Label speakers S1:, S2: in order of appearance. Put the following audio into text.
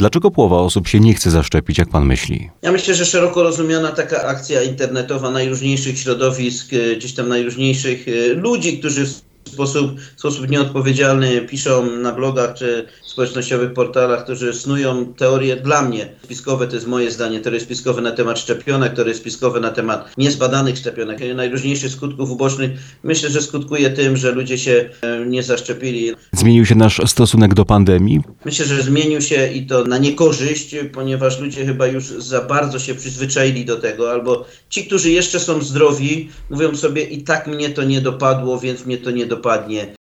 S1: Dlaczego połowa osób się nie chce zaszczepić, jak pan myśli?
S2: Ja myślę, że szeroko rozumiana taka akcja internetowa najróżniejszych środowisk, gdzieś tam najróżniejszych ludzi, którzy w sposób nieodpowiedzialny piszą na blogach czy społecznościowych portalach, którzy snują teorie dla mnie spiskowe, to jest moje zdanie, teorie spiskowe na temat szczepionek, teorie spiskowe na temat niezbadanych szczepionek, najróżniejszych skutków ubocznych. Myślę, że skutkuje tym, że ludzie się nie zaszczepili.
S1: Zmienił się nasz stosunek do pandemii?
S2: Myślę, że zmienił się i to na niekorzyść, ponieważ ludzie chyba już za bardzo się przyzwyczaili do tego, albo ci, którzy jeszcze są zdrowi, mówią sobie i tak mnie to nie dopadło, więc mnie to nie dopadnie.